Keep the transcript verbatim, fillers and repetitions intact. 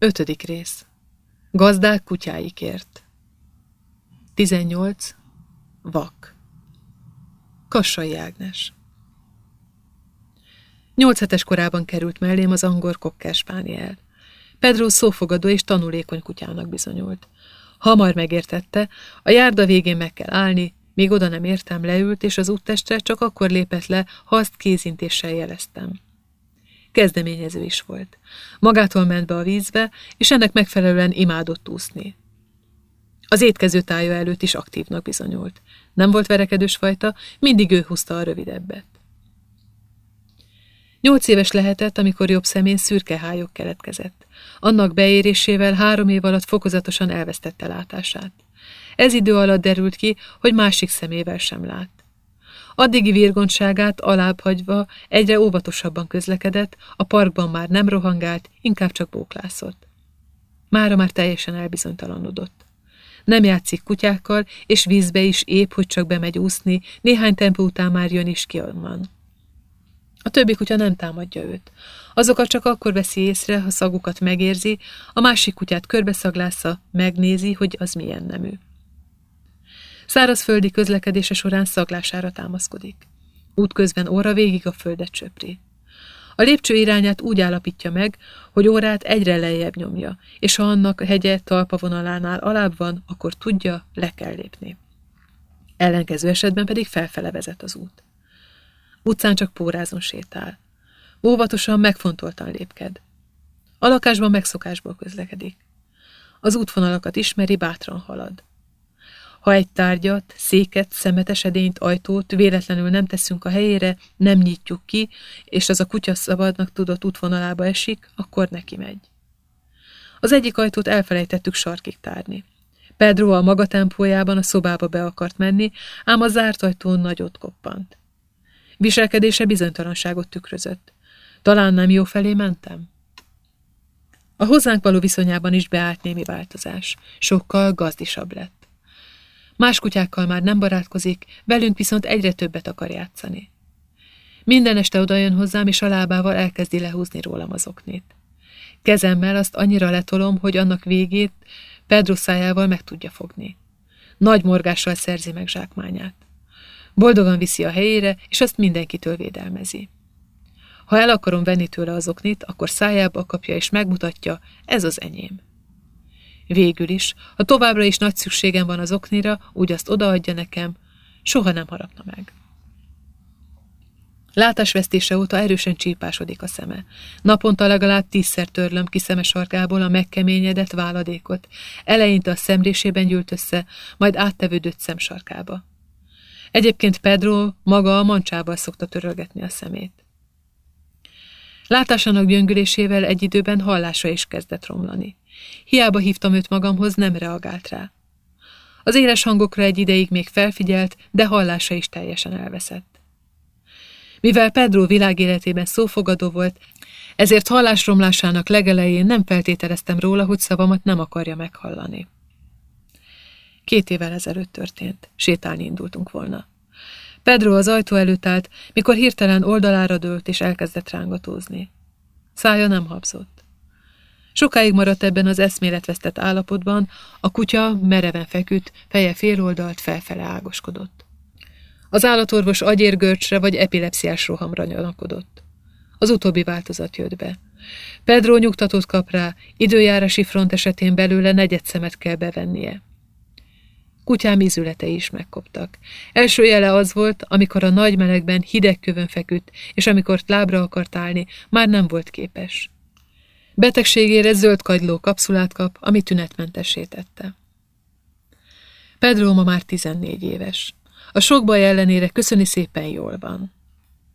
Ötödik rész. Gazdák kutyáikért. tizennyolc. Vak. Kassai Ágnes. Nyolc hetes korában került mellém az angol cocker spaniel. Pedro szófogadó és tanulékony kutyának bizonyult. Hamar megértette, a járda végén meg kell állni, míg oda nem értem, leült, és az úttestre csak akkor lépett le, ha azt kézintéssel jeleztem. Kezdeményező is volt. Magától ment be a vízbe, és ennek megfelelően imádott úszni. Az étkező tája előtt is aktívnak bizonyult. Nem volt verekedős fajta, mindig ő húzta a rövidebbet. Nyolc éves lehetett, amikor jobb szemén szürke hályog keletkezett. Annak beérésével három év alatt fokozatosan elvesztette látását. Ez idő alatt derült ki, hogy másik szemével sem lát. Addigi virgontságát alább hagyva egyre óvatosabban közlekedett, a parkban már nem rohangált, inkább csak bóklászott. Mára már teljesen elbizonytalanodott. Nem játszik kutyákkal, és vízbe is épp, hogy csak bemegy úszni, néhány tempó után már jön is ki onnan. A többi kutya nem támadja őt. Azokat csak akkor veszi észre, ha szagukat megérzi, a másik kutyát körbeszaglásza, megnézi, hogy az milyen nemű. Szárazföldi közlekedése során szaglására támaszkodik. Útközben óra végig a földet söpri. A lépcső irányát úgy állapítja meg, hogy órát egyre lejjebb nyomja, és ha annak a hegye talpavonalánál alább van, akkor tudja, le kell lépni. Ellenkező esetben pedig felfele vezet az út. Utcán csak pórázon sétál. Óvatosan, megfontoltan lépked. A lakásban megszokásból közlekedik. Az útvonalakat ismeri, bátran halad. Ha egy tárgyat, széket, szemetes edényt, ajtót véletlenül nem teszünk a helyére, nem nyitjuk ki, és az a kutya szabadnak tudott útvonalába esik, akkor neki megy. Az egyik ajtót elfelejtettük sarkig tárni. Pedro a maga tempójában a szobába be akart menni, ám a zárt ajtón nagyot koppant. Viselkedése bizonytalanságot tükrözött. Talán nem jó felé mentem? A hozzánk való viszonyában is beállt némi változás. Sokkal gazdisabb lett. Más kutyákkal már nem barátkozik, velünk viszont egyre többet akar játszani. Minden este odajön hozzám, és a lábával elkezdi lehúzni rólam az oknit. Kezemmel azt annyira letolom, hogy annak végét Pedro szájával meg tudja fogni. Nagy morgással szerzi meg zsákmányát. Boldogan viszi a helyére, és azt mindenkitől védelmezi. Ha el akarom venni tőle az oknit, akkor szájába kapja és megmutatja, ez az enyém. Végül is, ha továbbra is nagy szükségem van az oknira, úgy azt odaadja nekem, soha nem harapna meg. Látásvesztése óta erősen csípásodik a szeme. Naponta legalább tízszer törlöm ki szemesarkából a megkeményedett váladékot. Eleinte a szemrésében gyűlt össze, majd áttevődött szemsarkába. Egyébként Pedro maga a mancsával szokta törölgetni a szemét. Látásának gyöngülésével egy időben hallása is kezdett romlani. Hiába hívtam őt magamhoz, nem reagált rá. Az éles hangokra egy ideig még felfigyelt, de hallása is teljesen elveszett. Mivel Pedro világéletében szófogadó volt, ezért hallásromlásának legelején nem feltételeztem róla, hogy szavamat nem akarja meghallani. Két évvel ezelőtt történt. Sétálni indultunk volna. Pedro az ajtó előtt állt, mikor hirtelen oldalára dőlt és elkezdett rángatózni. Szája nem habzott. Sokáig maradt ebben az eszméletvesztett állapotban, a kutya mereven feküdt, feje féloldalt felfele ágoskodott. Az állatorvos agyérgörcsre vagy epilepsziás rohamra gyanakodott. Az utóbbi változat jött be. Pedro nyugtatót kap rá, időjárási front esetén belőle negyed szemet kell bevennie. Kutyám ízületei is megkoptak. Első jele az volt, amikor a nagy melegben hideg kövön feküdt, és amikor lábra akart állni, már nem volt képes. Betegségére zöld kagyló kapszulát kap, ami tünetmentessé tette. Pedro ma már tizennégy éves. A sok baj ellenére köszöni szépen jól van.